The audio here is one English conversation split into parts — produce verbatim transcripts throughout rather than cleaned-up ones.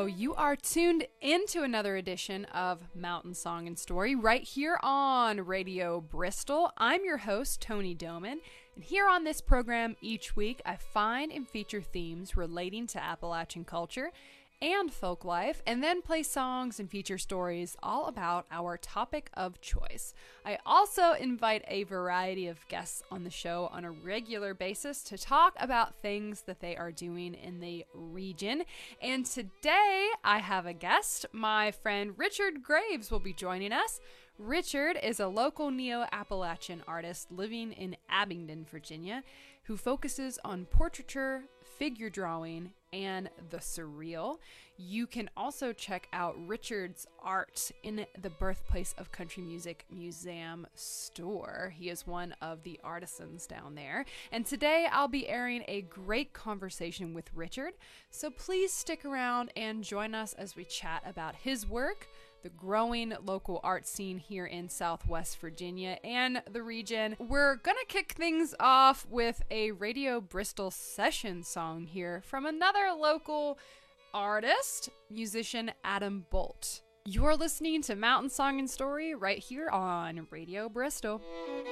Hello, you are tuned into another edition of Mountain Song and Story right here on Radio Bristol. I'm your host, Tony Doman, and here on this program each week I find and feature themes relating to Appalachian culture and folk life, and then play songs and feature stories all about our topic of choice. I also invite a variety of guests on the show on a regular basis to talk about things that they are doing in the region. And today I have a guest. My friend Richard Graves will be joining us. Richard is a local neo-Appalachian artist living in Abingdon, Virginia, who focuses on portraiture, figure drawing, and the surreal. You can also check out Richard's art in the Birthplace of Country Music Museum store. He is one of the artisans down there. And today I'll be airing a great conversation with Richard. So please stick around and join us as we chat about his work, the growing local art scene here in Southwest Virginia and the region. We're gonna kick things off with a Radio Bristol session song here from another local artist, musician Adam Bolt. You're listening to Mountain Song and Story right here on Radio Bristol.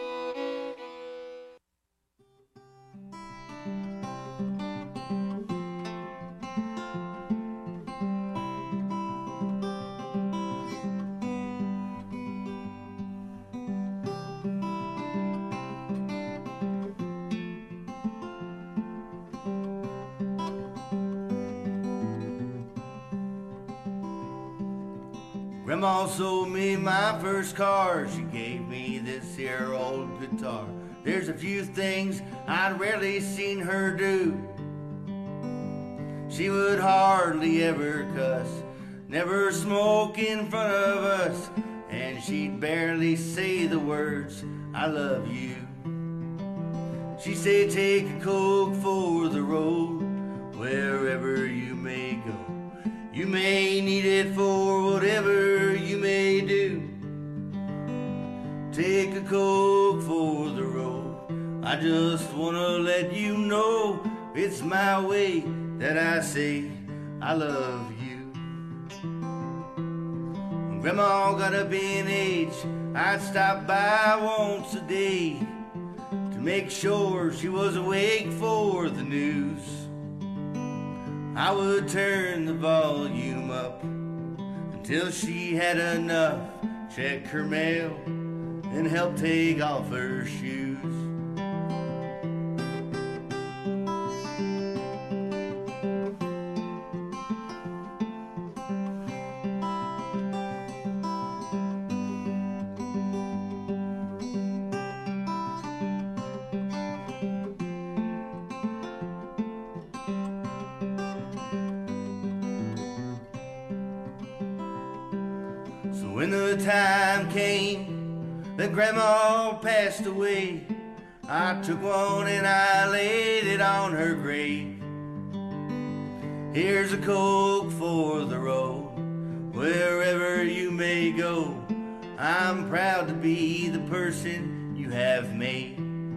Grandma sold me my first car. She gave me this here old guitar. There's a few things I'd rarely seen her do. She would hardly ever cuss, never smoke in front of us, and she'd barely say the words, I love you. She'd say, take a Coke for the road, wherever you may go. You may need it for whatever you may do. Take a Coke for the road. I just wanna let you know it's my way that I say I love you. When Grandma got up in age, I'd stop by once a day to make sure she was awake for the news. I would turn the volume up until she had enough, check her mail, and help take off her shoes. When the time came that Grandma passed away, I took one and I laid it on her grave. Here's a Coke for the road, wherever you may go. I'm proud to be the person you have made.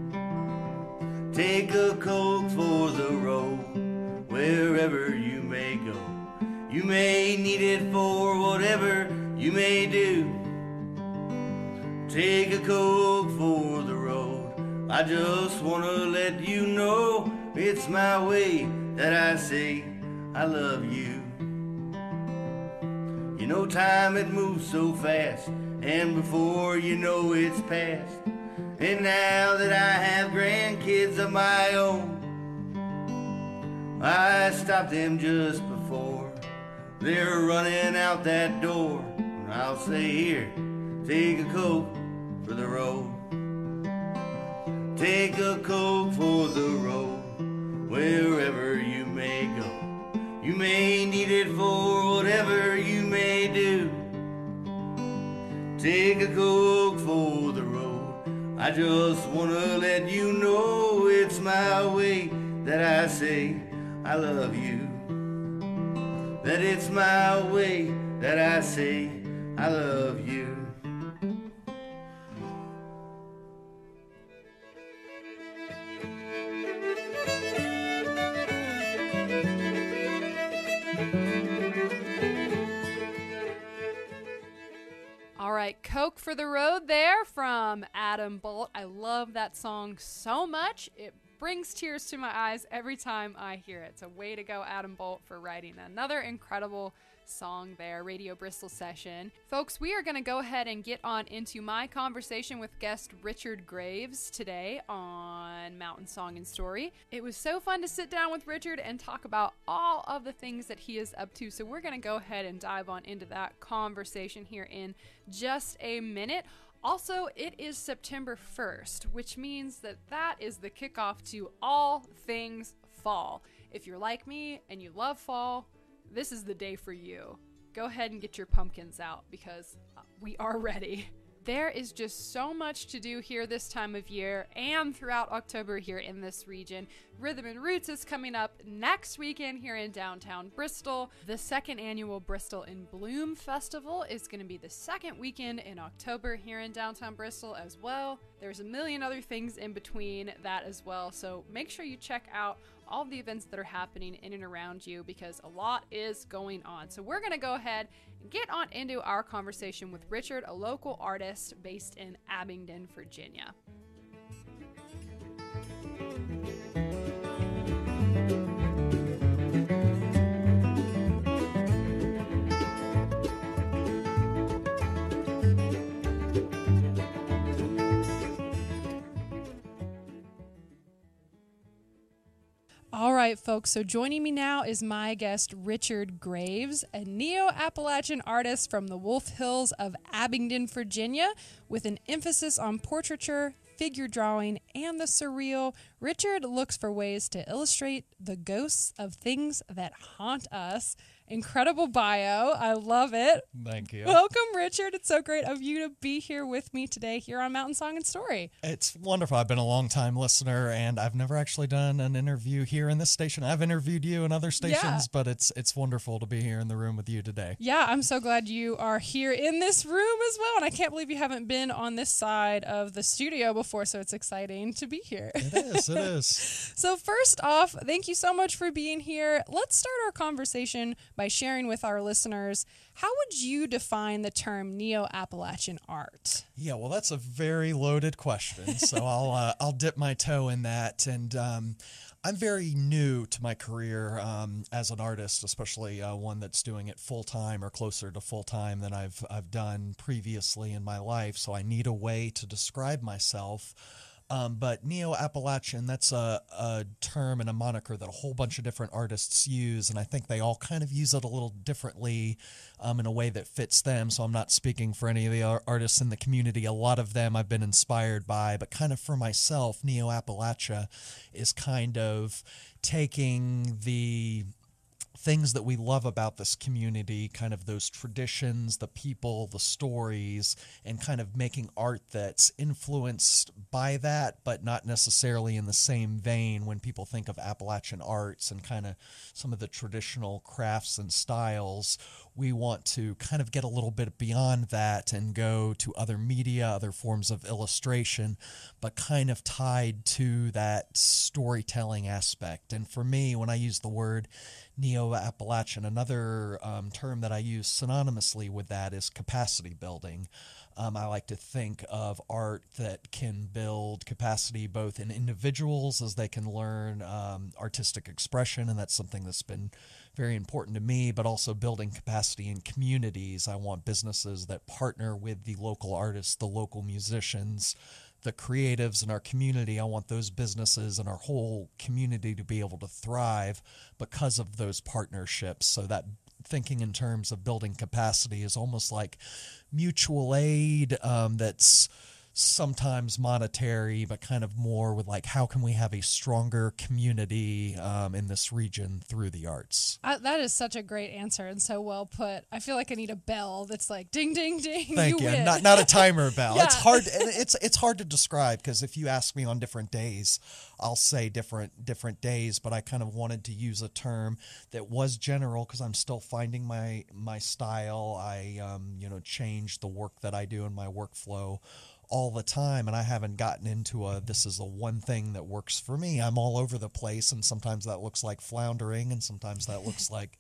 Take a Coke for the road, wherever you may go. You may need it for whatever you may do. Take a Coke for the road. I just wanna let you know it's my way that I say I love you. You know time it moves so fast, and before you know it's past. And now that I have grandkids of my own, I stop them just before they're running out that door. I'll say, here, take a Coke for the road. Take a Coke for the road, wherever you may go. You may need it for whatever you may do. Take a Coke for the road. I just wanna let you know it's my way that I say I love you. That it's my way that I say I love you. right, Coke for the Road there from Adam Bolt. I love that song so much. It brings tears to my eyes every time I hear it. So way to go, Adam Bolt, for writing another incredible song there. Radio Bristol session. Folks, we are going to go ahead and get on into my conversation with guest Richard Graves today on Mountain Song and Story. It was so fun to sit down with Richard and talk about all of the things that he is up to. So we're going to go ahead and dive on into that conversation here in just a minute. Also, it is September first, which means that that is the kickoff to all things fall. If you're like me and you love fall, this is the day for you. Go ahead and get your pumpkins out because we are ready. There is just so much to do here this time of year and throughout October here in this region. Rhythm and Roots is coming up next weekend here in downtown Bristol. The second annual Bristol in Bloom Festival is going to be the second weekend in October here in downtown Bristol as well. There's a million other things in between that as well, so make sure you check out all of the events that are happening in and around you because a lot is going on. So we're going to go ahead and get on into our conversation with Richard, a local artist based in Abingdon, Virginia. All right, folks, so joining me now is my guest, Richard Graves, a Neo-Appalachian artist from the Wolf Hills of Abingdon, Virginia, with an emphasis on portraiture, figure drawing, and the surreal. Richard looks for ways to illustrate the ghosts of things that haunt us. Incredible bio. I love it. Thank you. Welcome, Richard. It's so great of you to be here with me today here on Mountain Song and Story. It's wonderful. I've been a long-time listener, and I've never actually done an interview here in this station. I've interviewed you in other stations, yeah. but it's it's wonderful to be here in the room with you today. Yeah, I'm so glad you are here in this room as well, and I can't believe you haven't been on this side of the studio before, so it's exciting to be here. It is. It is. So first off, thank you so much for being here. Let's start our conversation by sharing with our listeners, how would you define the term Neo-Appalachian art? Yeah, well, that's a very loaded question, so I'll uh, I'll dip my toe in that. And um, I'm very new to my career um, as an artist, especially uh, one that's doing it full time or closer to full time than I've I've done previously in my life. So I need a way to describe myself. Um, but Neo-Appalachian, that's a, a term and a moniker that a whole bunch of different artists use, and I think they all kind of use it a little differently um, in a way that fits them, so I'm not speaking for any of the artists in the community. A lot of them I've been inspired by, but kind of for myself, Neo-Appalachia is kind of taking the things that we love about this community, kind of those traditions, the people, the stories, and kind of making art that's influenced by that, but not necessarily in the same vein when people think of Appalachian arts and kind of some of the traditional crafts and styles. We want to kind of get a little bit beyond that and go to other media, other forms of illustration, but kind of tied to that storytelling aspect. And for me, when I use the word Neo-Appalachian, another um, term that I use synonymously with that is capacity building. Um, I like to think of art that can build capacity both in individuals as they can learn um, artistic expression, and that's something that's been very important to me, but also building capacity in communities. I want businesses that partner with the local artists, the local musicians, the creatives in our community. I want those businesses and our whole community to be able to thrive because of those partnerships. So that thinking in terms of building capacity is almost like mutual aid um, that's sometimes monetary, but kind of more with like, how can we have a stronger community um, in this region through the arts? Uh, that is such a great answer and so well put. I feel like I need a bell that's like ding, ding, ding. Thank you. you. Win. Not not a timer bell. Yeah. It's hard. It's it's hard to describe because if you ask me on different days, I'll say different different days. But I kind of wanted to use a term that was general because I'm still finding my my style. I um you know change the work that I do in my workflow all the time, and I haven't gotten into a this is the one thing that works for me. I'm all over the place, and sometimes that looks like floundering, and sometimes that looks like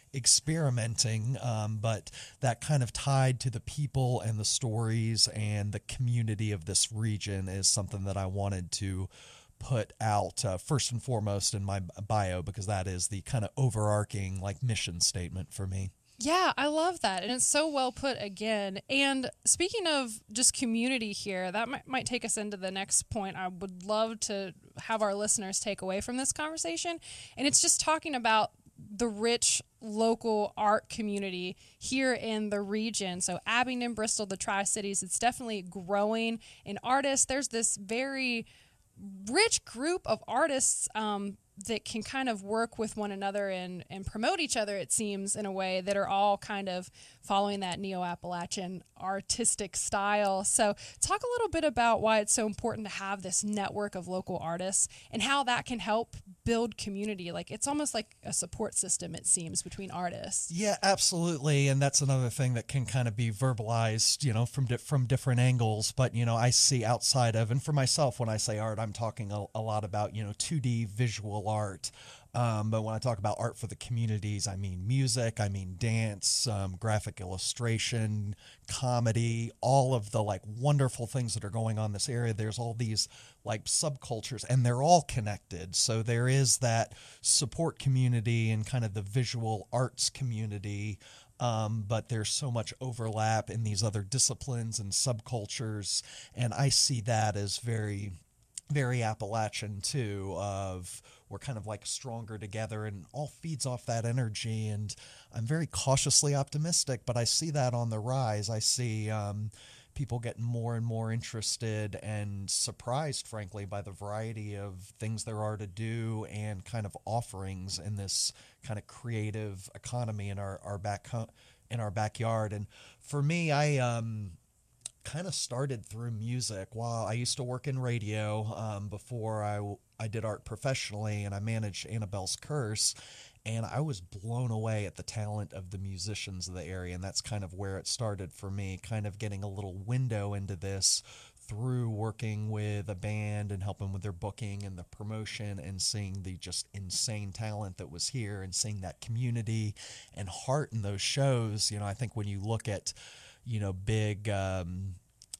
experimenting, um, but that kind of tied to the people and the stories and the community of this region is something that I wanted to put out uh, first and foremost in my bio, because that is the kind of overarching like mission statement for me. Yeah, I love that. And it's so well put again. And speaking of just community here, that might, might take us into the next point I would love to have our listeners take away from this conversation. And it's just talking about the rich local art community here in the region. So Abingdon, Bristol, the Tri-Cities, it's definitely growing in artists. There's this very rich group of artists um, that can kind of work with one another and, and promote each other, it seems, in a way that are all kind of following that Neo-Appalachian artistic style. So talk a little bit about why it's so important to have this network of local artists and how that can help build community. Like, it's almost like a support system, it seems, between artists. Yeah, absolutely. And that's another thing that can kind of be verbalized, you know, from di- from different angles. But, you know, I see outside of, and for myself, when I say art, I'm talking a, a lot about, you know, two D visual art. Um, but when I talk about art for the communities, I mean music, I mean dance, um, graphic illustration, comedy, all of the like wonderful things that are going on in this area. There's all these like subcultures, and they're all connected. So there is that support community and kind of the visual arts community. Um, but there's so much overlap in these other disciplines and subcultures. And I see that as very, very Appalachian too, of we're kind of like stronger together, and all feeds off that energy. And I'm very cautiously optimistic, but I see that on the rise. I see um, people getting more and more interested and surprised, frankly, by the variety of things there are to do and kind of offerings in this kind of creative economy in our, our back in our backyard. And for me, I um, kind of started through music. While I used to work in radio um, before I I did art professionally, and I managed Annabelle's Curse, and I was blown away at the talent of the musicians of the area, and that's kind of where it started for me, kind of getting a little window into this through working with a band and helping with their booking and the promotion, and seeing the just insane talent that was here, and seeing that community and heart in those shows. You know, I think when you look at, you know, big um,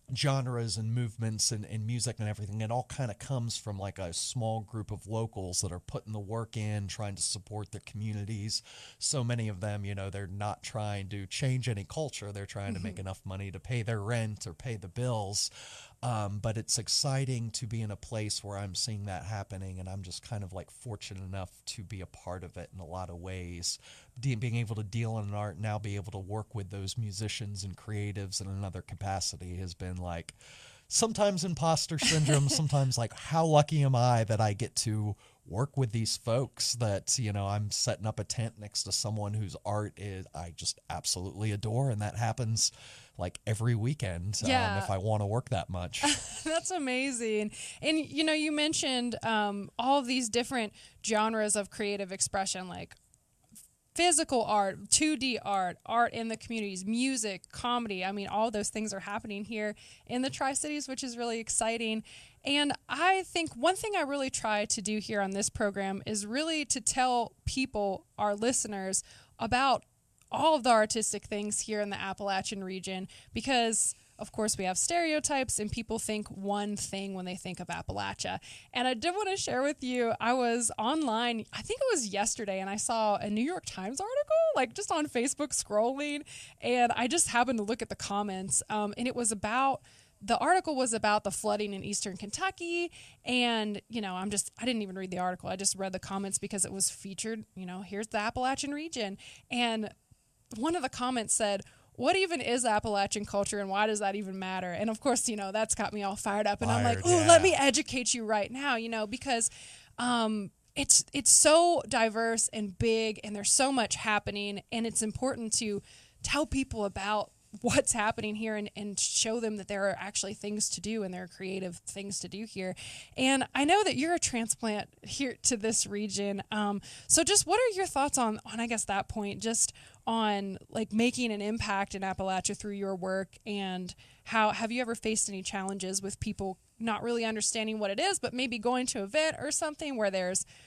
genres and movements and, and music and everything, it all kind of comes from like a small group of locals that are putting the work in, trying to support their communities. So many of them, you know, they're not trying to change any culture. They're trying to make enough money to pay their rent or pay the bills. Um, but it's exciting to be in a place where I'm seeing that happening, and I'm just kind of like fortunate enough to be a part of it in a lot of ways. De- being able to deal in art, now be able to work with those musicians and creatives in another capacity has been like sometimes imposter syndrome, sometimes like how lucky am I that I get to work with these folks, that, you know, I'm setting up a tent next to someone whose art is I just absolutely adore, and that happens like every weekend. Yeah. um, if I want to work that much. That's amazing. And, you know, you mentioned um, all of these different genres of creative expression, like physical art, two D art, art in the communities, music, comedy. I mean, all those things are happening here in the Tri-Cities, which is really exciting. And I think one thing I really try to do here on this program is really to tell people, our listeners, about all of the artistic things here in the Appalachian region, because of course we have stereotypes and people think one thing when they think of Appalachia. And I did want to share with you, I was online, I think it was yesterday, and I saw a New York Times article, like just on Facebook scrolling, and I just happened to look at the comments, um, and it was about the article was about the flooding in eastern Kentucky. And, you know, I'm just, I didn't even read the article. I just read the comments because it was featured, you know, here's the Appalachian region. And one of the comments said, what even is Appalachian culture and why does that even matter? And of course, you know, that's got me all fired up. And Fired, I'm like, oh, yeah. let me educate you right now, you know, because um, it's it's so diverse and big, and there's so much happening. And it's important to tell people about what's happening here, and, and show them that there are actually things to do, and there are creative things to do here. And I know that you're a transplant here to this region. Um, so just what are your thoughts on, on, I guess, that point, just on like making an impact in Appalachia through your work, and how have you ever faced any challenges with people not really understanding what it is, but maybe going to an event or something where there's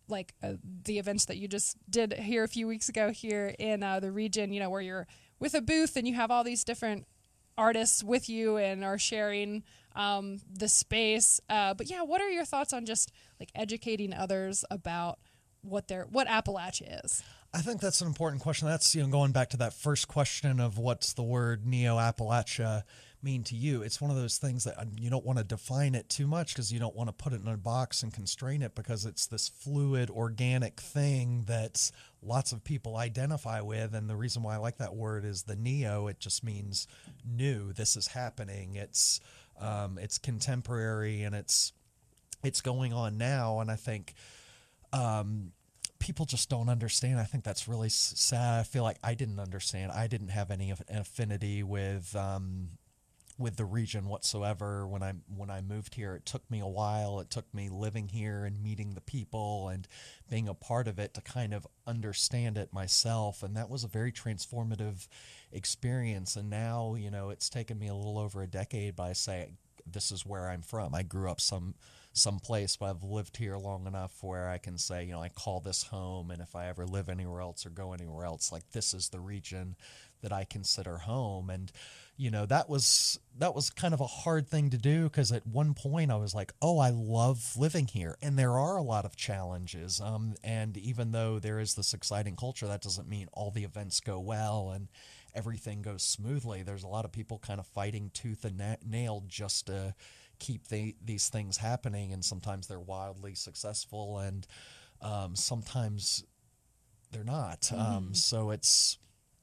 like uh, the events that you just did here a few weeks ago here in uh, the region, you know, where you're with a booth and you have all these different artists with you and are sharing um, the space. Uh, but yeah, what are your thoughts on just like educating others about what their what Appalachia is? I think that's an important question. That's, you know, going back to that first question of what's the word Neo-Appalachia mean to you. It's one of those things that you don't want to define it too much because you don't want to put it in a box and constrain it, because it's this fluid, organic thing that lots of people identify with. And the reason why I like that word is the neo. It just means new. This is happening. It's um, it's contemporary, and it's it's going on now. And I think um, people just don't understand. I think that's really sad. I feel like I didn't understand. I didn't have any affinity with um, with the region whatsoever when I when I moved here. It took me a while. It took me living here and meeting the people and being a part of it to kind of understand it myself. And that was a very transformative experience. And now, you know, it's taken me a little over a decade, but I say this is where I'm from. I grew up some someplace, but I've lived here long enough where I can say, you know, I call this home. And if I ever live anywhere else or go anywhere else, like, this is the region that I consider home. And, you know, that was that was kind of a hard thing to do, because at one point I was like, oh, I love living here. And there are a lot of challenges. Um, and even though there is this exciting culture, that doesn't mean all the events go well and everything goes smoothly. There's a lot of people kind of fighting tooth and na- nail just to keep the, these things happening, and sometimes they're wildly successful, and um, sometimes they're not. Mm-hmm. Um, so it's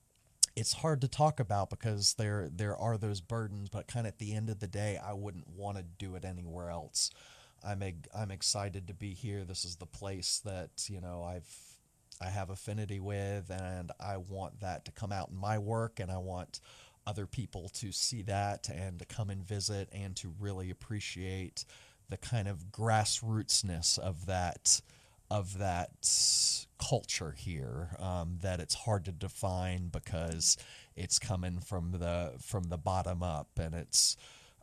it's hard to talk about because there there are those burdens, but kind of at the end of the day, I wouldn't want to do it anywhere else. I'm eg- I'm excited to be here. This is the place that, you know, I've I have affinity with, and I want that to come out in my work, and I want other people to see that and to come and visit and to really appreciate the kind of grassrootsness of that of that culture here, um, that it's hard to define because it's coming from the from the bottom up, and it's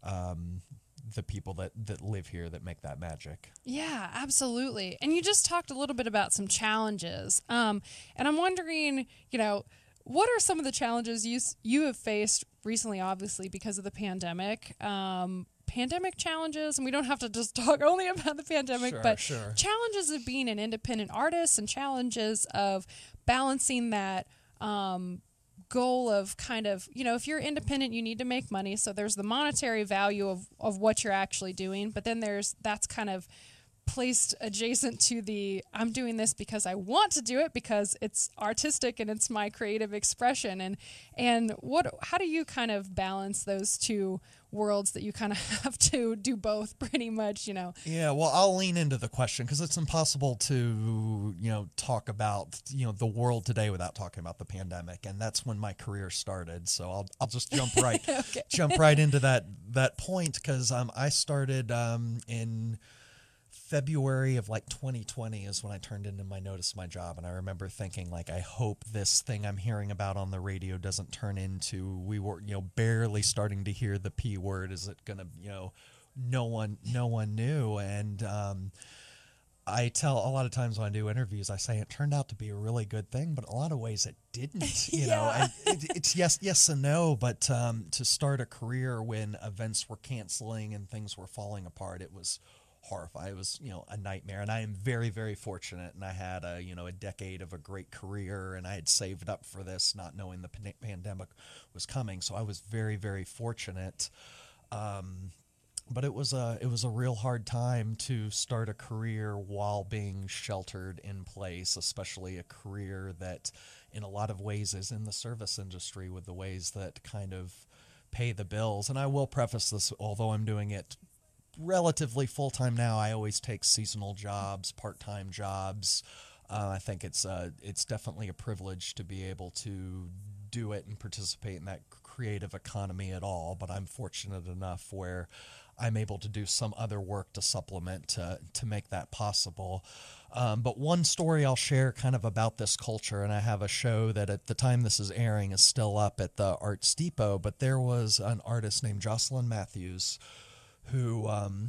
um, the people that, that live here that make that magic. Yeah, absolutely. And you just talked a little bit about some challenges, um, and I'm wondering, you know, what are some of the challenges you you have faced recently, obviously, because of the pandemic? Um, pandemic challenges, and we don't have to just talk only about the pandemic, sure, but sure. challenges of being an independent artist and challenges of balancing that um, goal of kind of, you know, if you're independent, you need to make money. So there's the monetary value of, of what you're actually doing, but then there's that's kind of placed adjacent to the I'm doing this because I want to do it because it's artistic and it's my creative expression. And and what how do you kind of balance those two worlds that you kind of have to do both pretty much, you know? Yeah, well, I'll lean into the question because it's impossible to, you know, talk about, you know, the world today without talking about the pandemic, and that's when my career started. So I'll I'll just jump right okay. jump right into that that point because um, I started um, in February of like twenty twenty is when I turned into my notice my job. And I remember thinking, like, I hope this thing I'm hearing about on the radio doesn't turn into, we were, you know, barely starting to hear the P word. Is it going to, you know, no one, no one knew. And, um, I tell a lot of times when I do interviews, I say it turned out to be a really good thing, but in a lot of ways it didn't, you yeah. know, and it, it's yes, yes and no, but, um, to start a career when events were canceling and things were falling apart, it was horrifying. It was, you know, a nightmare. And I am very, very fortunate. And I had a, you know, a decade of a great career, and I had saved up for this, not knowing the pan- pandemic was coming. So I was very, very fortunate. Um, but it was a, it was a real hard time to start a career while being sheltered in place, especially a career that in a lot of ways is in the service industry with the ways that kind of pay the bills. And I will preface this, although I'm doing it relatively full-time now, I always take seasonal jobs, part-time jobs. Uh, I think it's uh, it's definitely a privilege to be able to do it and participate in that creative economy at all, but I'm fortunate enough where I'm able to do some other work to supplement to, to make that possible. Um, but one story I'll share kind of about this culture, and I have a show that at the time this is airing is still up at the Arts Depot, but there was an artist named Jocelyn Matthews who um,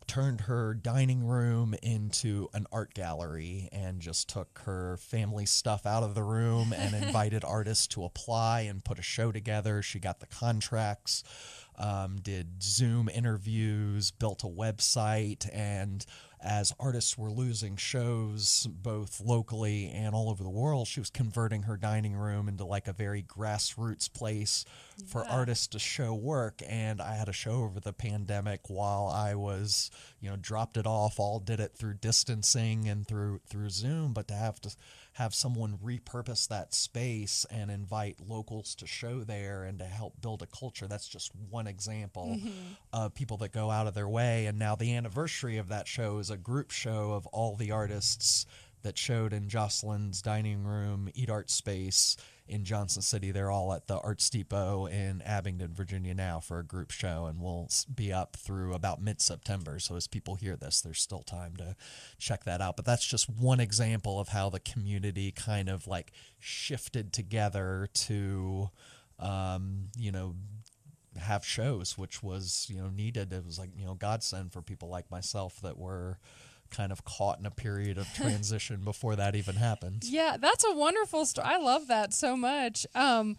turned her dining room into an art gallery and just took her family stuff out of the room and invited artists to apply and put a show together. She got the contracts, um, did Zoom interviews, built a website, and as artists were losing shows both locally and all over the world, she was converting her dining room into like a very grassroots place yeah. for artists to show work. And I had a show over the pandemic while I was, you know, dropped it off, all did it through distancing and through through Zoom, but to have to have someone repurpose that space and invite locals to show there and to help build a culture. That's just one example mm-hmm. of people that go out of their way. And now the anniversary of that show is a group show of all the artists that showed in Jocelyn's dining room, Eat Art Space in Johnson City. They're all at the Arts Depot in Abingdon, Virginia now for a group show, and we'll be up through about mid-September. So as people hear this, there's still time to check that out. But that's just one example of how the community kind of like shifted together to, um, you know, have shows, which was, you know, needed. It was like, you know, godsend for people like myself that were kind of caught in a period of transition before that even happened. Yeah, that's a wonderful story. I love that so much. Um,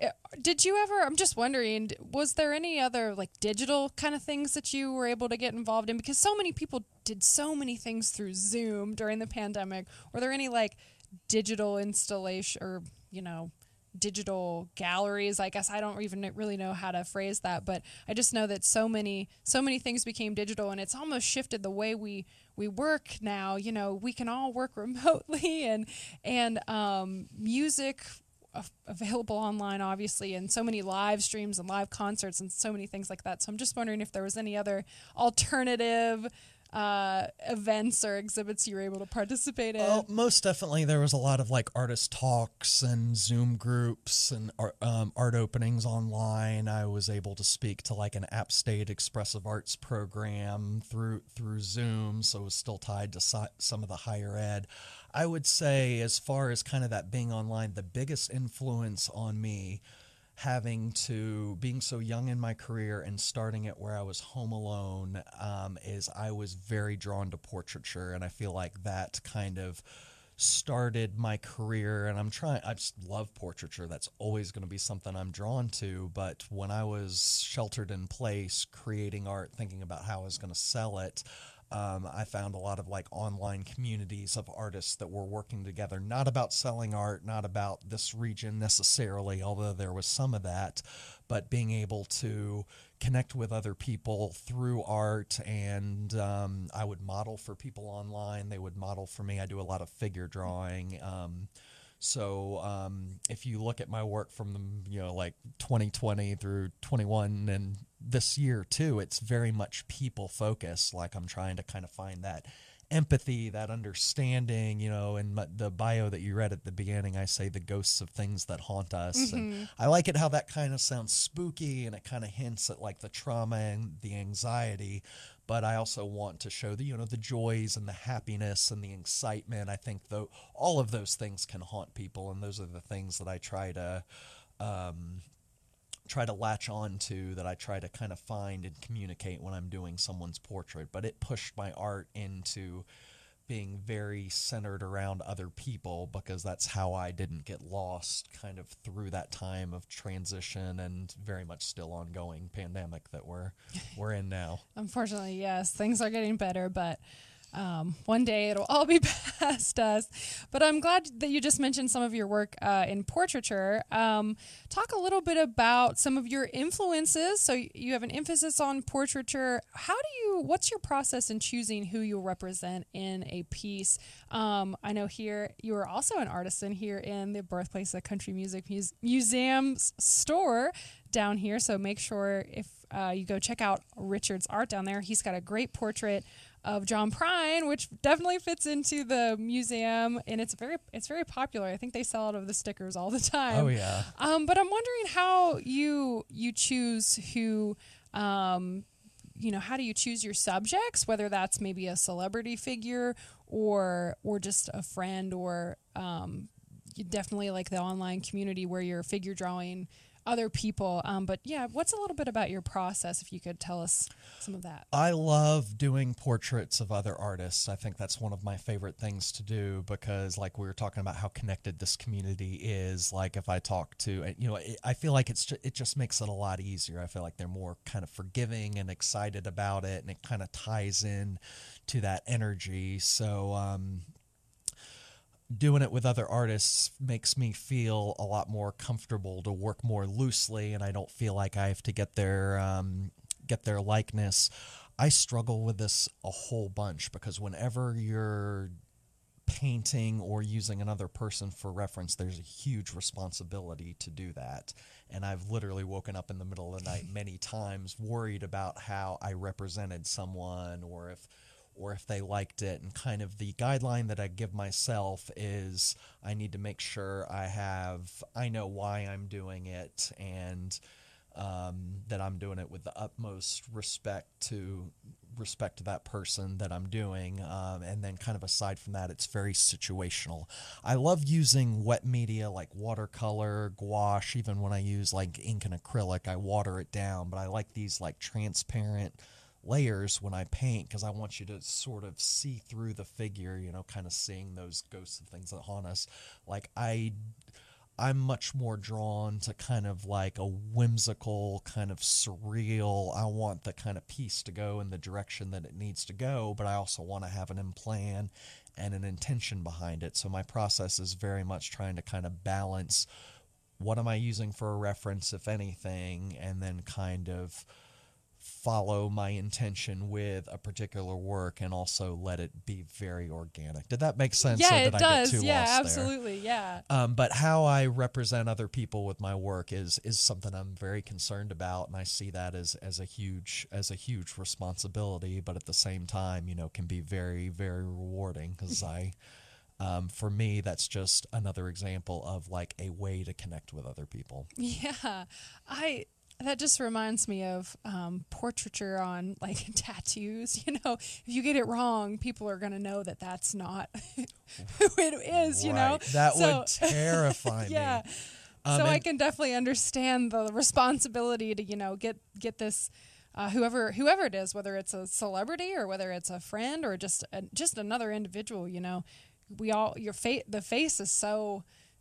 did you ever, I'm just wondering, was there any other like digital kind of things that you were able to get involved in? Because so many people did so many things through Zoom during the pandemic. Were there any like digital installation or, you know, digital galleries? I guess I don't even really know how to phrase that, but I just know that so many so many things became digital, and it's almost shifted the way we we work now. You know, we can all work remotely, and and um, music available online, obviously, and so many live streams and live concerts and so many things like that. So I'm just wondering if there was any other alternative Uh, events or exhibits you were able to participate in? Well, most definitely there was a lot of like artist talks and Zoom groups and art, um, art openings online. I was able to speak to like an App State Expressive Arts program through through Zoom, so it was still tied to si- some of the higher ed. I would say as far as kind of that being online, the biggest influence on me having to being so young in my career and starting it where I was home alone um, is I was very drawn to portraiture, and I feel like that kind of started my career. And I'm trying I just love portraiture. That's always going to be something I'm drawn to. But when I was sheltered in place creating art, thinking about how I was going to sell it, Um, I found a lot of like online communities of artists that were working together, not about selling art, not about this region necessarily, although there was some of that, but being able to connect with other people through art. And um, I would model for people online. They would model for me. I do a lot of figure drawing. Um, So um, if you look at my work from the, you know, like twenty twenty through twenty-one and this year too, it's very much people focused. Like I'm trying to kind of find that empathy, that understanding, you know. In my, the bio that you read at the beginning, I say the ghosts of things that haunt us. Mm-hmm. And I like it how that kind of sounds spooky, and it kind of hints at like the trauma and the anxiety. But I also want to show the, you know, the joys and the happiness and the excitement. I think though all of those things can haunt people, and those are the things that I try to um, try to latch on to, that I try to kind of find and communicate when I'm doing someone's portrait. But it pushed my art into being very centered around other people, because that's how I didn't get lost kind of through that time of transition and very much still ongoing pandemic that we're we're in now. Unfortunately, yes, things are getting better, but um, one day it'll all be past us. But I'm glad that you just mentioned some of your work uh, in portraiture. Um, talk a little bit about some of your influences. So you have an emphasis on portraiture. How do you, what's your process in choosing who you'll represent in a piece? Um, I know here you are also an artisan here in the Birthplace of Country Music Muse- Museum's store down here. So make sure if uh, you go check out Richard's art down there. He's got a great portrait of John Prine, which definitely fits into the museum, and it's very it's very popular. I think they sell out of the stickers all the time. Oh yeah. Um, but I'm wondering how you you choose who, um, you know, how do you choose your subjects? Whether that's maybe a celebrity figure or or just a friend, or um, you definitely like the online community where you're figure drawing other people. Um, but yeah, what's a little bit about your process, if you could tell us some of that? I love doing portraits of other artists. I think that's one of my favorite things to do because, like, we were talking about how connected this community is. Like, if I talk to, you know, it, I feel like it's ju- it just makes it a lot easier. I feel like they're more kind of forgiving and excited about it, and it kind of ties in to that energy. So, um, doing it with other artists makes me feel a lot more comfortable to work more loosely, and I don't feel like I have to get their um, get their likeness. I struggle with this a whole bunch because whenever you're painting or using another person for reference, there's a huge responsibility to do that. And I've literally woken up in the middle of the night many times worried about how I represented someone or if or if they liked it. And kind of the guideline that I give myself is I need to make sure I have, I know why I'm doing it, and um, that I'm doing it with the utmost respect to respect to that person that I'm doing. Um, and then kind of aside from that, it's very situational. I love using wet media like watercolor, gouache, even when I use like ink and acrylic, I water it down, but I like these like transparent layers when I paint because I want you to sort of see through the figure, you know, kind of seeing those ghosts and things that haunt us. Like I, I'm much more drawn to kind of like a whimsical, kind of surreal. I want the kind of piece to go in the direction that it needs to go, but I also want to have an plan and an intention behind it. So my process is very much trying to kind of balance what am I using for a reference, if anything, and then kind of follow my intention with a particular work and also let it be very organic. Did that make sense? Yeah, or did it I does. Get too yeah, lost absolutely. There? Yeah. Um, but how I represent other people with my work is is something I'm very concerned about, and I see that as as a huge as a huge responsibility. But at the same time, you know, can be very very rewarding because I. Um, for me, that's just another example of like a way to connect with other people. Yeah, I. That just reminds me of um, portraiture on like tattoos. You know, if you get it wrong, people are going to know that that's not who it is. You Right. know, That so, would terrify yeah. me. Um, so I and- can definitely understand the responsibility to you know get get this. Uh, whoever whoever it is, whether it's a celebrity or whether it's a friend or just a, just another individual, you know, we all your face the face is so.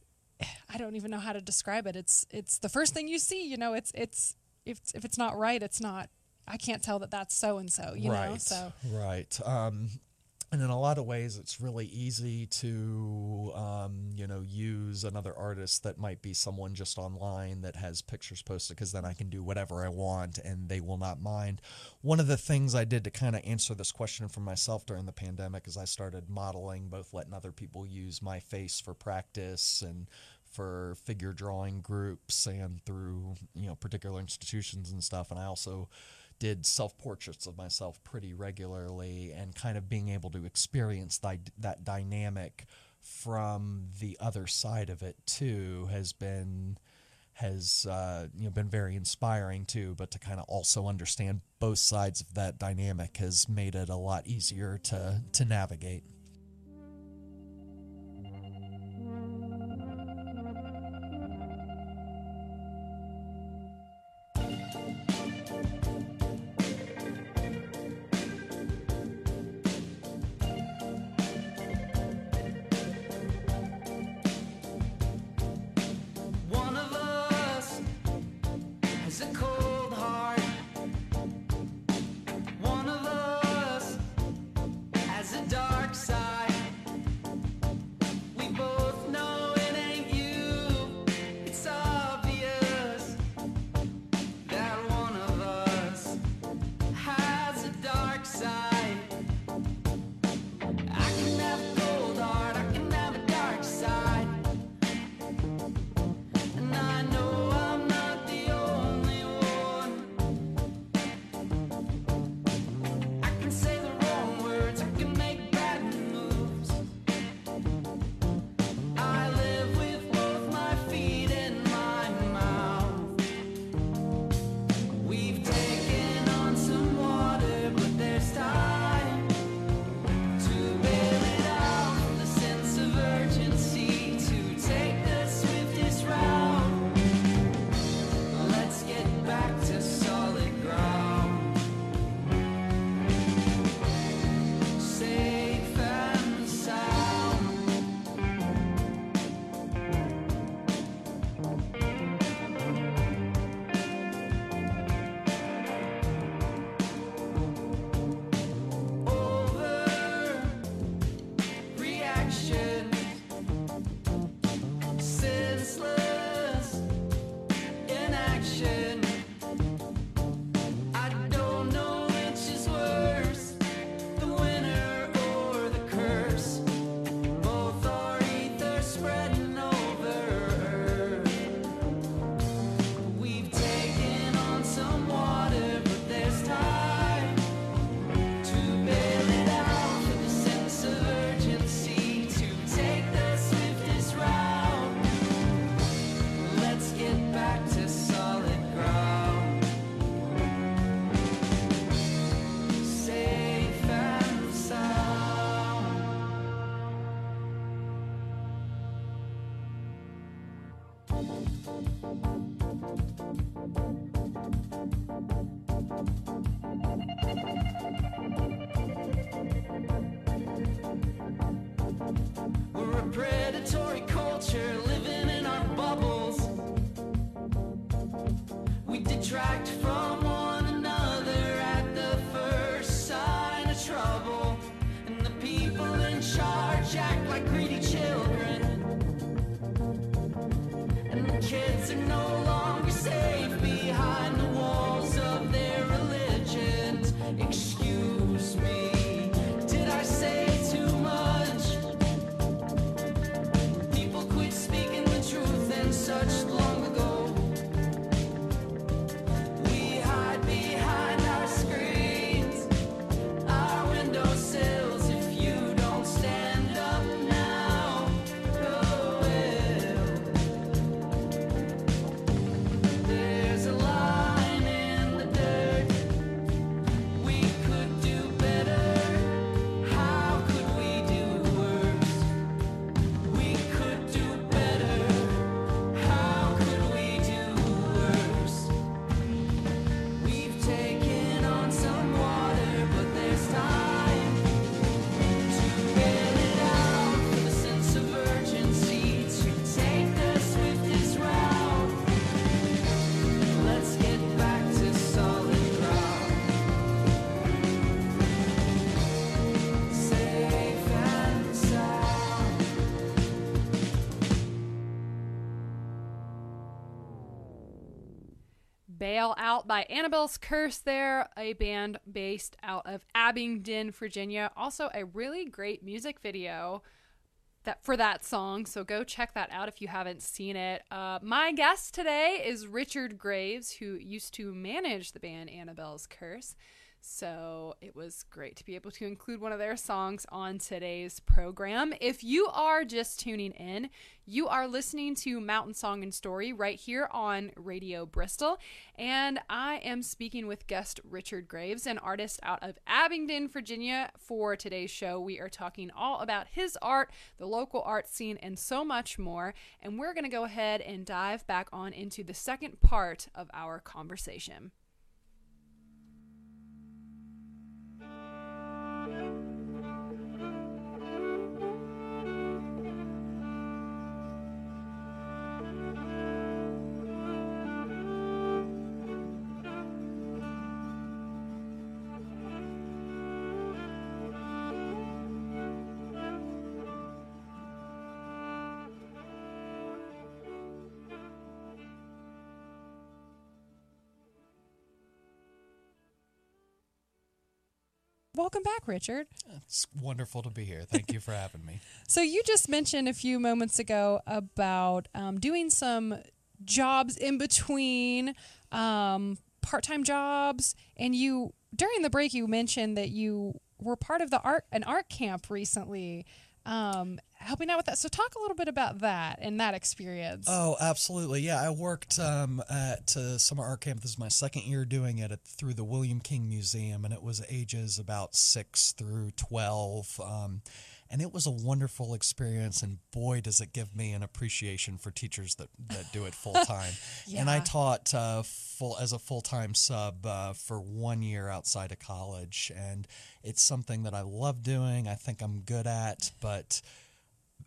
I don't even know how to describe it. It's it's the first thing you see. You know, it's it's if it's, if it's not right, it's not. I can't tell that that's so and so. You right, know, so right. Um, and in a lot of ways, it's really easy to um, you know use another artist that might be someone just online that has pictures posted because then I can do whatever I want and they will not mind. One of the things I did to kind of answer this question for myself during the pandemic is I started modeling, both letting other people use my face for practice and for figure drawing groups and through you know particular institutions and stuff. And I also did self-portraits of myself pretty regularly, and kind of being able to experience that, that dynamic from the other side of it too has been has uh, you know been very inspiring too. But to kind of also understand both sides of that dynamic has made it a lot easier to to navigate. One of us has a cold heart. One of us has a dark side. direction. I don't know which is worse, the winner or the curse. Both are ether spreading over earth. We've taken on some water, but there's time to bail it out for the sense of urgency to take the swiftest route. Let's get back to solid ground, safe and sound. We're a predatory culture living in our bubbles. We detract from one another at the first sign of trouble. And the people in charge act like greedy children. And the kids are no longer safe behind the walls of their religions. Excuse me, did I say too much? People quit speaking the truth and such long ago. We hide behind our screens, our windowsills. If you don't stand up now, oh well. There's a line in the dirt. We could do better. How could we do worse? We could do better. How could we do worse? We've taken on some water, but there's time to bail it out for the sense of urgency to take the swiftest route. Let's get back to solid ground, safe and sound. Bail Out by Annabelle's Curse there, a band based out of Abingdon, Virginia. Also a really great music video that for that song, so go check that out if you haven't seen it. Uh, my guest today is Richard Graves, who used to manage the band Annabelle's Curse. So it was great to be able to include one of their songs on today's program. If you are just tuning in, you are listening to Mountain Song and Story right here on Radio Bristol. And I am speaking with guest Richard Graves, an artist out of Abingdon, Virginia. For today's show, we are talking all about his art, the local art scene, and so much more. And we're going to go ahead and dive back on into the second part of our conversation. Welcome back, Richard. It's wonderful to be here. Thank you for having me. So you just mentioned a few moments ago about um, doing some jobs in between, um, part-time jobs, and you during the break you mentioned that you were part of the art an art camp recently, um, helping out with that. So talk a little bit about that and that experience. Oh, absolutely. Yeah, I worked um, at uh, Summer Art Camp. This is my second year doing it at, through the William King Museum, and it was ages about six through twelve. Um, and it was a wonderful experience, and boy, does it give me an appreciation for teachers that, that do it full time. Yeah. And I taught uh, full as a full-time sub uh, for one year outside of college, and it's something that I love doing, I think I'm good at, but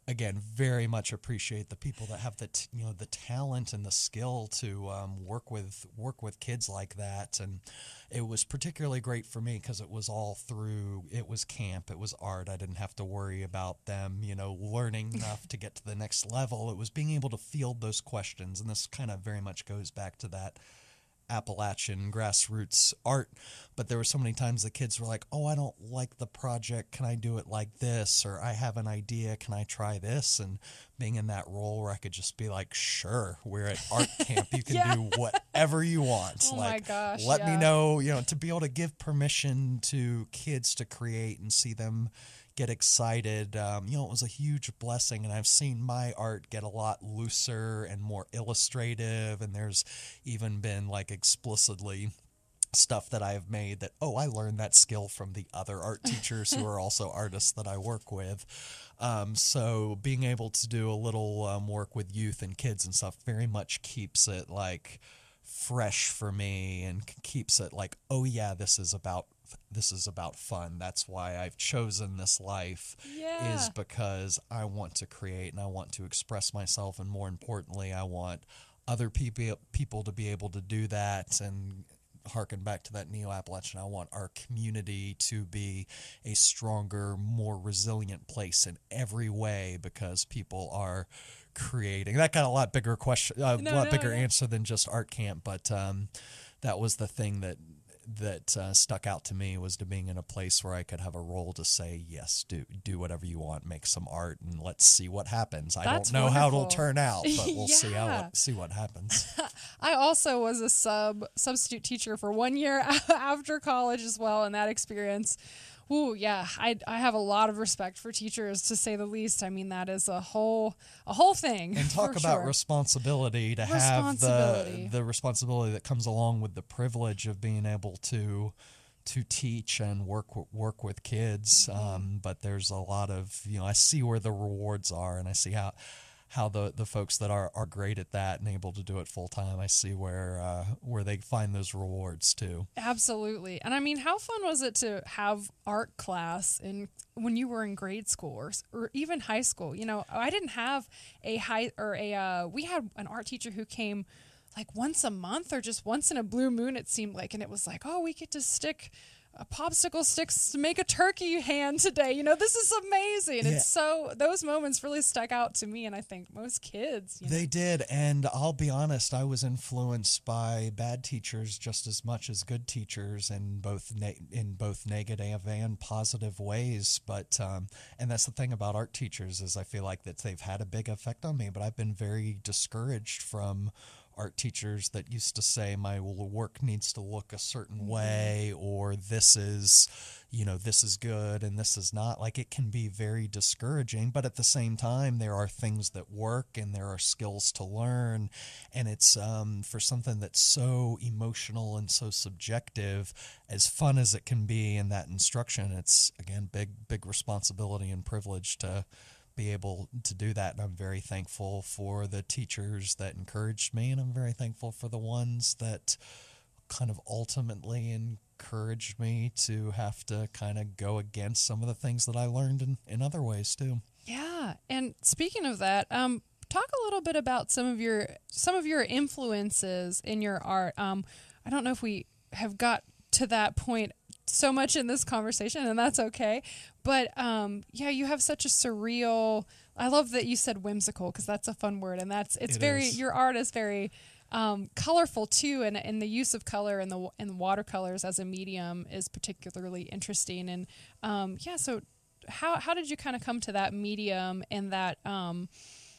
again, very much appreciate the people that have the t- you know the talent and the skill to um, work with work with kids like that. And it was particularly great for me because it was all through. It was camp. It was art. I didn't have to worry about them, you know, learning enough to get to the next level. It was being able to field those questions, and this kind of very much goes back to that Appalachian grassroots art. But there were so many times the kids were like, oh, I don't like the project, can I do it like this? Or I have an idea, can I try this? And being in that role where I could just be like, sure, we're at art camp, you can Yeah. do whatever you want. Oh my like gosh, let me yeah. know, you know, to be able to give permission to kids to create and see them get excited. Um, you know, it was a huge blessing, and I've seen my art get a lot looser and more illustrative, and there's even been like explicitly stuff that I have made that, oh, I learned that skill from the other art teachers who are also artists that I work with. Um, so being able to do a little um, work with youth and kids and stuff very much keeps it like fresh for me and keeps it like, oh yeah, this is about this is about fun. That's why I've chosen this life, Yeah. is because I want to create and I want to express myself, and more importantly, I want other people people to be able to do that. And harken back to that Neo-Appalachian, I want our community to be a stronger, more resilient place in every way because people are creating. That got a lot bigger question, a No, lot no, bigger yeah. answer than just art camp, but um, that was the thing that that uh, stuck out to me, was to being in a place where I could have a role to say, yes, do do whatever you want, make some art, and let's see what happens. I That's don't know how it'll wonderful. turn out, but we'll see how Yeah. it, see what happens. I also was a sub substitute teacher for one year after college as well, and that experience, ooh, yeah, I I have a lot of respect for teachers, to say the least. I mean, that is a whole a whole thing. And talk for about sure. responsibility, to have the Responsibility. the responsibility that comes along with the privilege of being able to to teach and work w- work with kids. Mm-hmm. Um, but there's a lot of, you know, I see where the rewards are, and I see how how the, the folks that are, are great at that and able to do it full time, I see where uh, where they find those rewards too. Absolutely. And I mean, how fun was it to have art class in when you were in grade school, or, or even high school? You know, I didn't have a high or a uh, we had an art teacher who came like once a month or just once in a blue moon, it seemed like, and it was like, oh, we get to stick a popsicle sticks to make a turkey hand today. You know, this is amazing. Yeah. It's so, those moments really stuck out to me, and I think most kids, you know. They did, and I'll be honest, I was influenced by bad teachers just as much as good teachers, in both ne- in both negative and positive ways. But um, and that's the thing about art teachers, is I feel like that they've had a big effect on me. But I've been very discouraged from art teachers that used to say my work needs to look a certain way, or this is, you know, this is good and this is not. Like, it can be very discouraging, but at the same time, there are things that work and there are skills to learn. And it's um, for something that's so emotional and so subjective, as fun as it can be in that instruction, it's, again, big, big responsibility and privilege to be able to do that. And I'm very thankful for the teachers that encouraged me, and I'm very thankful for the ones that kind of ultimately encouraged me to have to kind of go against some of the things that I learned in, in other ways too. Yeah, and speaking of that, um, talk a little bit about some of your some of your influences in your art. Um, I don't know if we have got to that point so much in this conversation, and that's okay. But um, yeah, you have such a surreal. I love that you said whimsical, because that's a fun word, and that's it's It very is. your art is very um, colorful too, and and the use of color and the and watercolors as a medium is particularly interesting. And um, yeah, so how how did you kind of come to that medium and that um,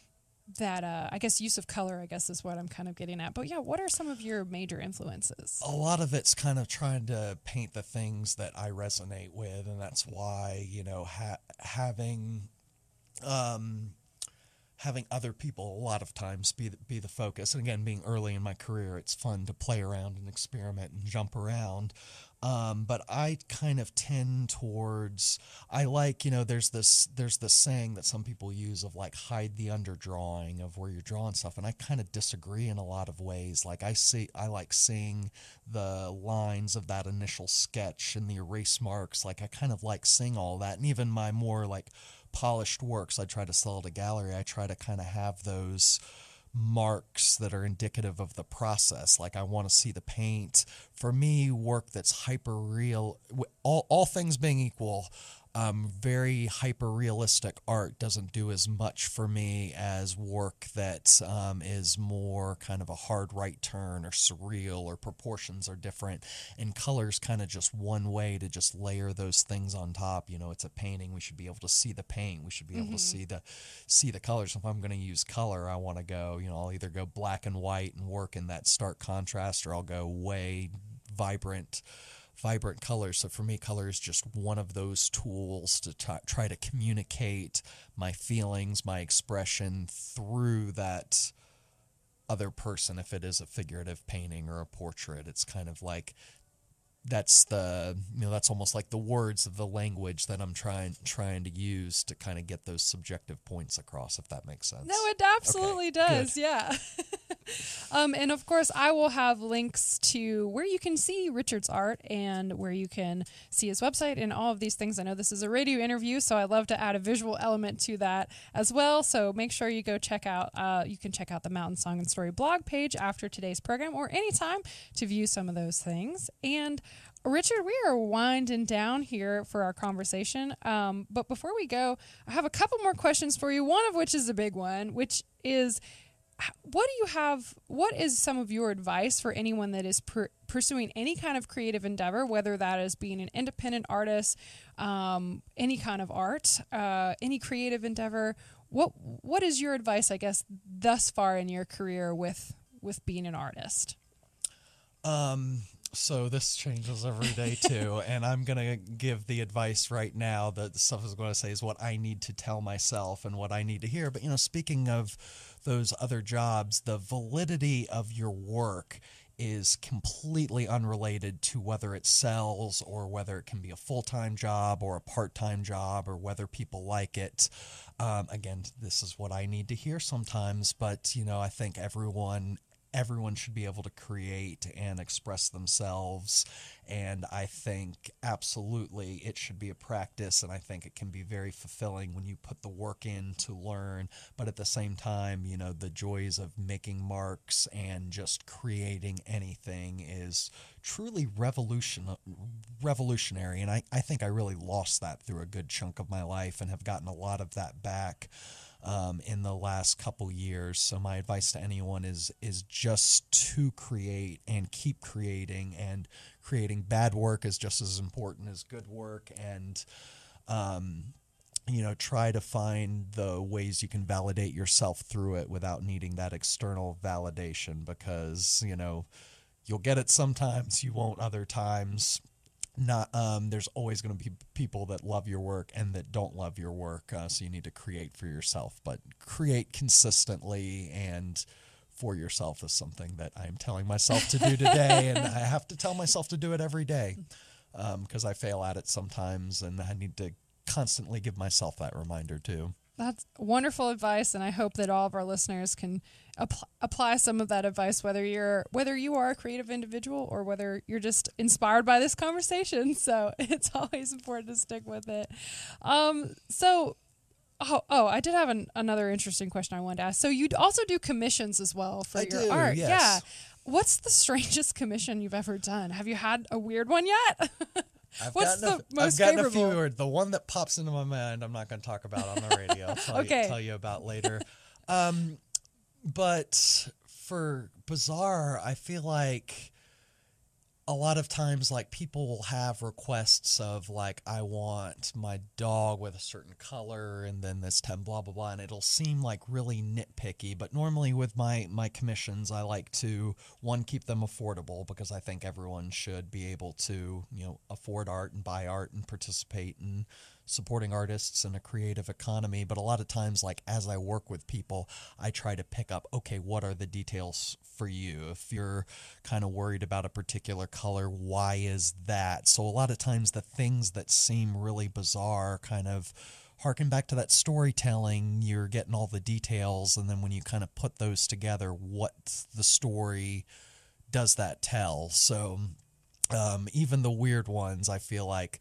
that uh, I guess use of color, I guess, is what I'm kind of getting at. But yeah, what are some of your major influences? A lot of it's kind of trying to paint the things that I resonate with, and that's why, you know, ha- having um, having other people a lot of times be the, be the focus. And again, being early in my career, it's fun to play around and experiment and jump around. Um, but I kind of tend towards, I like, you know, there's this, there's this saying that some people use of like hide the underdrawing of where you're drawing stuff. And I kind of disagree in a lot of ways. Like I see, I like seeing the lines of that initial sketch and the erase marks. Like I kind of like seeing all that. And even my more like polished works I try to sell at a gallery, I try to kind of have those marks that are indicative of the process. Like I want to see the paint. For me, work that's hyper real, all, all things being equal, um, very hyper realistic art doesn't do as much for me as work that um, is more kind of a hard right turn or surreal, or proportions are different, and color's kind of just one way to just layer those things on top. You know, it's a painting. We should be able to see the paint. We should be able mm-hmm. to see the see the colors. If I'm going to use color, I want to go, you know, I'll either go black and white and work in that stark contrast, or I'll go way vibrant vibrant colors. So for me, color is just one of those tools to t- try to communicate my feelings, my expression through that other person. If it is a figurative painting or a portrait, it's kind of like that's the, you know, that's almost like the words of the language that I'm trying trying to use to kind of get those subjective points across, if that makes sense. No, it absolutely Okay, does. good. Yeah. um, and of course, I will have links to where you can see Richard's art and where you can see his website and all of these things. I know this is a radio interview, so I love to add a visual element to that as well. So make sure you go check out, uh, you can check out the Mountain Song and Story blog page after today's program or anytime to view some of those things. And Richard, we are winding down here for our conversation. Um, but before we go, I have a couple more questions for you, one of which is a big one, which is, what do you have, what is some of your advice for anyone that is per- pursuing any kind of creative endeavor, whether that is being an independent artist, um, any kind of art, uh, any creative endeavor? What What is your advice, I guess, thus far in your career with, with being an artist? Um... So this changes every day too, and I'm going to give the advice right now that the stuff I was going to say is what I need to tell myself and what I need to hear. But, you know, speaking of those other jobs, the validity of your work is completely unrelated to whether it sells or whether it can be a full-time job or a part-time job or whether people like it. Um, again, this is what I need to hear sometimes, but, you know, I think everyone Everyone should be able to create and express themselves, and I think absolutely it should be a practice, and I think it can be very fulfilling when you put the work in to learn, but at the same time, you know, the joys of making marks and just creating anything is truly revolution, revolutionary, and I, I think I really lost that through a good chunk of my life and have gotten a lot of that back Um, in the last couple years. So my advice to anyone is is just to create and keep creating, and creating bad work is just as important as good work, and um, you know, try to find the ways you can validate yourself through it without needing that external validation, because, you know, you'll get it sometimes, you won't other times. Not um, there's always going to be people that love your work and that don't love your work, uh, so you need to create for yourself, but create consistently and for yourself is something that I'm telling myself to do today, and I have to tell myself to do it every day because um, I fail at it sometimes, and I need to constantly give myself that reminder too. That's wonderful advice, and I hope that all of our listeners can ap- apply some of that advice, whether you're whether you are a creative individual or whether you're just inspired by this conversation. So it's always important to stick with it. Um, so, oh, oh, I did have an, another interesting question I wanted to ask. So you also do commissions as well for I your do, art, yes. yeah. What's the strangest commission you've ever done? Have you had a weird one yet? I've What's gotten the a, most I've gotten favorable? a few. The one that pops into my mind, I'm not going to talk about on the radio. I'll tell, Okay. you, tell you about later. Um, but for bizarre, I feel like a lot of times, like, people will have requests of, like, I want my dog with a certain color and then this ten blah, blah, blah, and it'll seem, like, really nitpicky. But normally with my, my commissions, I like to, one, keep them affordable, because I think everyone should be able to, you know, afford art and buy art and participate in supporting artists in a creative economy. But a lot of times, like, as I work with people, I try to pick up, okay, what are the details for you? If you're kind of worried about a particular color, why is that? So a lot of times the things that seem really bizarre kind of harken back to that storytelling. You're getting all the details, and then when you kind of put those together, what the story does that tell? So um, even the weird ones, I feel like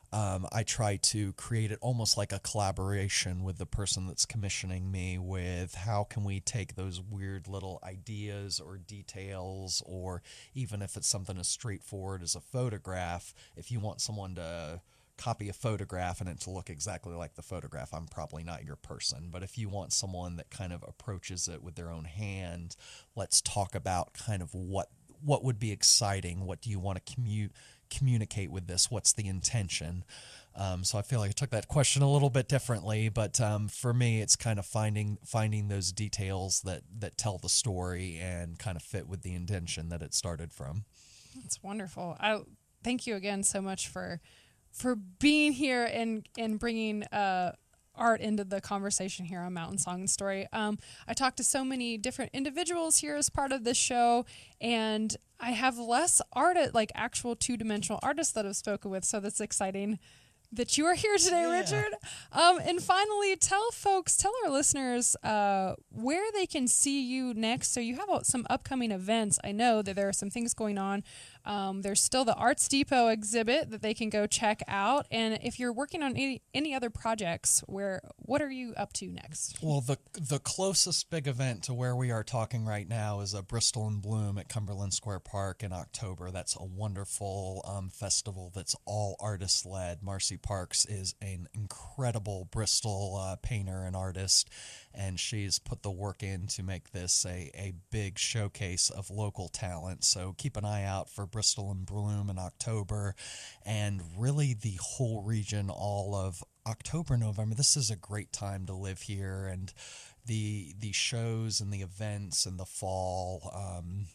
um, I try to create it almost like a collaboration with the person that's commissioning me with how can we take those weird little ideas or details, or even if it's something as straightforward as a photograph, if you want someone to copy a photograph and it to look exactly like the photograph, I'm probably not your person. But if you want someone that kind of approaches it with their own hand, let's talk about kind of what what would be exciting. What do you want to commu- communicate with this? What's the intention? Um, so I feel like I took that question a little bit differently, but um, for me, it's kind of finding finding those details that, that tell the story and kind of fit with the intention that it started from. That's wonderful. I thank you again so much for for being here and and bringing uh, art into the conversation here on Mountain Song and Story. Um, I talked to so many different individuals here as part of this show, and I have less art, like actual two-dimensional artists that I've spoken with, so that's exciting that you are here today, Yeah. Richard. Um, and finally, tell folks, tell our listeners uh, where they can see you next. So you have uh, some upcoming events. I know that there are some things going on. Um, there's still the Arts Depot exhibit that they can go check out. And if you're working on any, any other projects, where what are you up to next? Well, the the closest big event to where we are talking right now is a Bristol in Bloom at Cumberland Square Park in October. That's a wonderful um, festival that's all artist-led. Marcy Parks is an incredible Bristol uh, painter and artist, and she's put the work in to make this a, a big showcase of local talent. So keep an eye out for Bristol in Bloom in October, and really the whole region all of October, November. This is a great time to live here, and the the shows and the events in the fall um,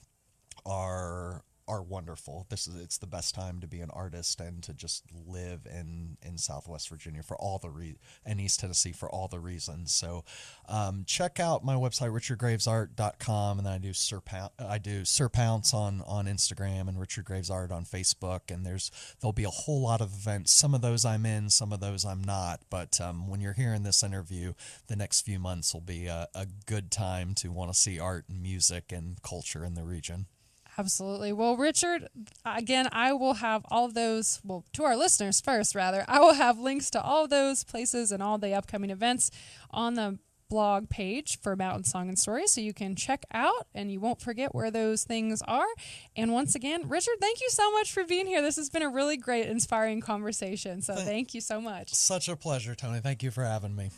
are are wonderful. This is it's the best time to be an artist and to just live in, in Southwest Virginia for all the re- and East Tennessee for all the reasons. So um, check out my website richard graves art dot com, and then I do Sir Pounce, I do Sir Pounce on on Instagram and Richard Graves Art on Facebook, and there's there'll be a whole lot of events. Some of those I'm in, some of those I'm not. But um, when you're hearing this interview, the next few months will be a, a good time to want to see art and music and culture in the region. Absolutely. Well, Richard, again, I will have all of those, well, to our listeners first, rather, I will have links to all of those places and all the upcoming events on the blog page for Mountain Song and Story, so you can check out and you won't forget where those things are. And once again, Richard, thank you so much for being here. This has been a really great, inspiring conversation, so Thank- thank you so much. Such a pleasure, Tony. Thank you for having me.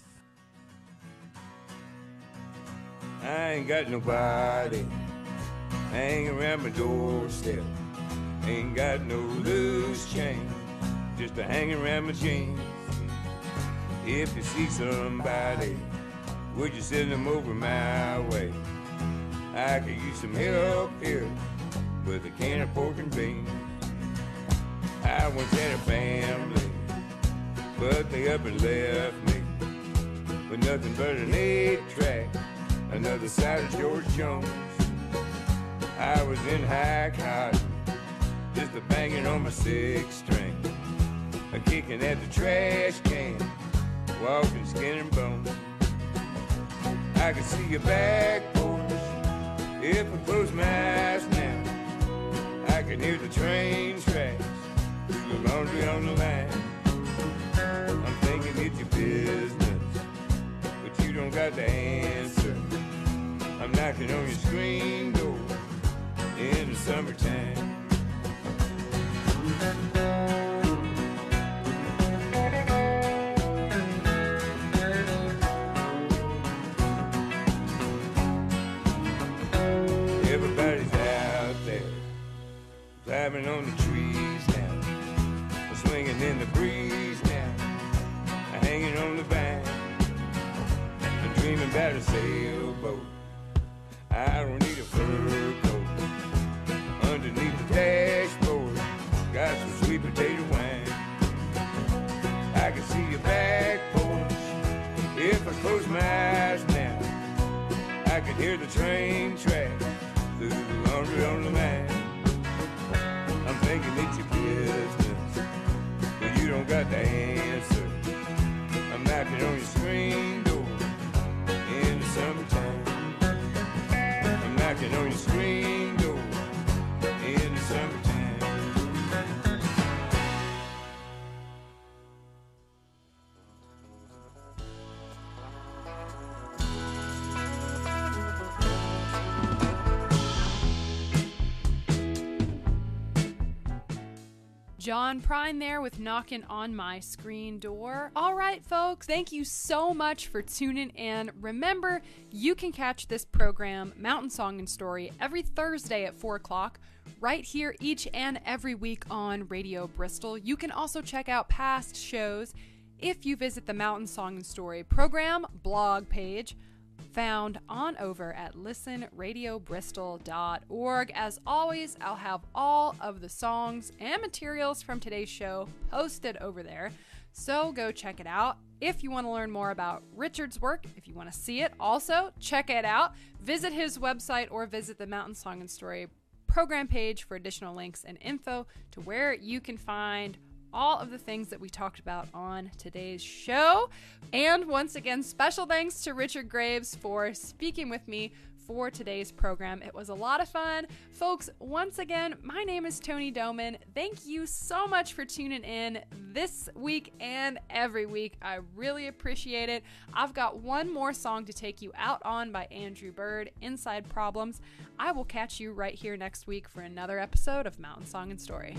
I ain't got nobody hanging around my doorstep. Ain't got no loose change, just a hanging around my jeans. If you see somebody, would you send them over my way? I could use some help here with a can of pork and beans. I once had a family, but they up and left me with nothing but an eight track, another side of George Jones. I was in high cotton, just a banging on my six string, a kicking at the trash can, walking skin and bone. I could see your back porch if I close my eyes now. I can hear the train tracks, the laundry on the line. I'm thinking it's your business, but you don't got the answer. I'm knocking on your screen door in the summertime. Everybody's out there, climbing on the trees now, swinging in the breeze now, hanging on the vine. I'm dreaming about a sailboat. I don't need a fur coat. Underneath the dashboard, got some sweet potato wine. I can see your back porch if I close my eyes now. I can hear the train tracks through the laundry on the line. I'm thinking it's your business, but you don't got the answer. I'm knocking on your screen door in the summertime. I'm knocking on your screen door in the summertime. John Prine there with Knocking on My Screen Door. All right, folks, thank you so much for tuning in. Remember, you can catch this program, Mountain Song and Story, every Thursday at four o'clock, right here each and every week on Radio Bristol. You can also check out past shows if you visit the Mountain Song and Story program blog page, found on over at listen radio bristol dot org. As always, I'll have all of the songs and materials from today's show posted over there, so go check it out. If you want to learn more about Richard's work, if you want to see it, also check it out. Visit his website or visit the Mountain Song and Story program page for additional links and info to where you can find all of the things that we talked about on today's show. And once again, special thanks to Richard Graves for speaking with me for today's program. It was a lot of fun. Folks, once again, my name is Tony Doman. Thank you so much for tuning in this week and every week. I really appreciate it. I've got one more song to take you out on by Andrew Bird, Inside Problems. I will catch you right here next week for another episode of Mountain Song and Story.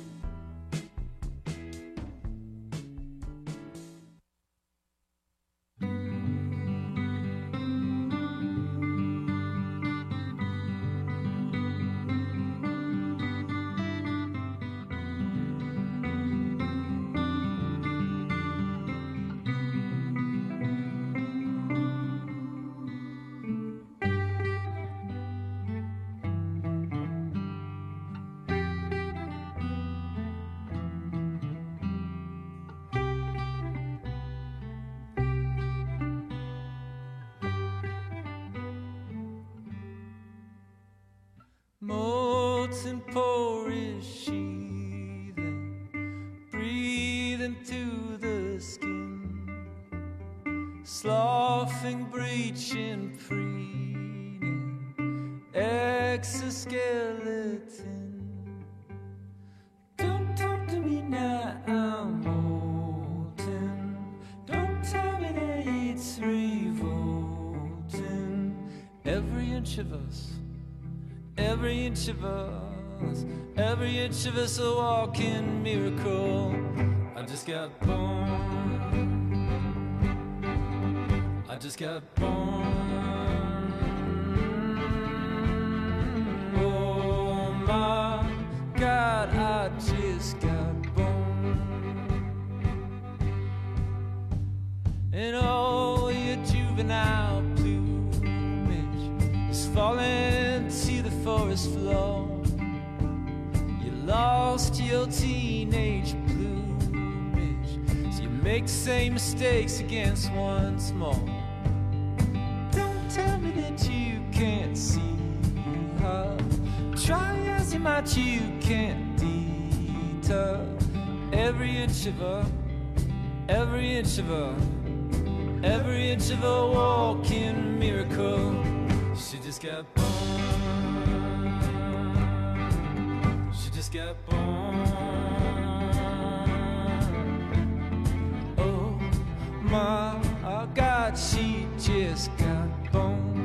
Molten porous sheathing, breathing through the skin, sloughing, breaching, preening, exoskeleton. Don't talk to me now, I'm molten. Don't tell me that it's revolting. Every inch of us, every inch of us, every inch of us a walking miracle. I just got born, I just got born. Oh my God, I just got born. And all your juvenile plumage is falling to the forest floor. You lost your teenage plumage, so you make the same mistakes against once more. Don't tell me that you can't see her. Try as you might, you can't deter every inch of her, every inch of her, every inch of a walking miracle. She just got born. She just got born. Oh my God, she just got born.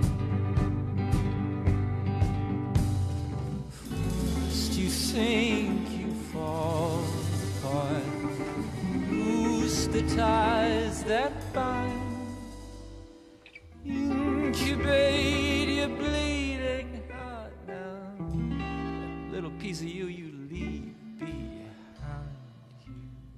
First you think you fall apart. Loose the ties that bind. Incubate your bleeding heart now. That little piece of you you leave behind you.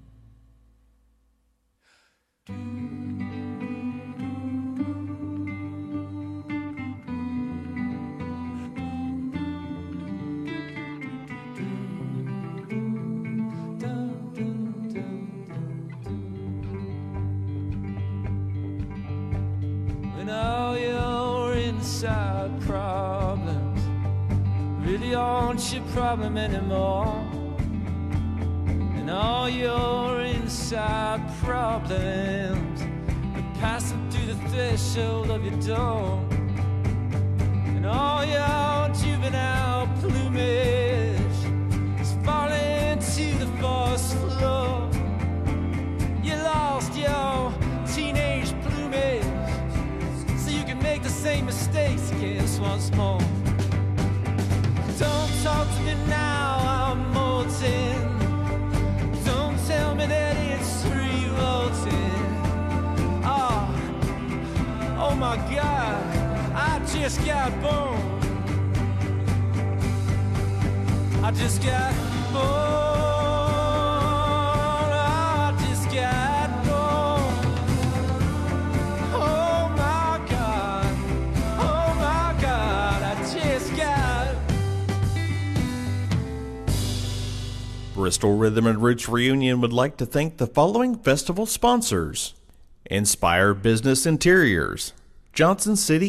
When all your inside problems really aren't your problem anymore, and all your inside problems are passing through the threshold of your door, and all your juvenile plumage is falling to the forest floor. You lost your teenage plumage, so you can make the same mistakes again once more. Don't talk to me now, I'm molten. my God, I just got born. I just got born. I just got born. Oh my God, oh my God, I just got. Bristol Rhythm and Roots Reunion would like to thank the following festival sponsors: Inspire Business Interiors, Johnson City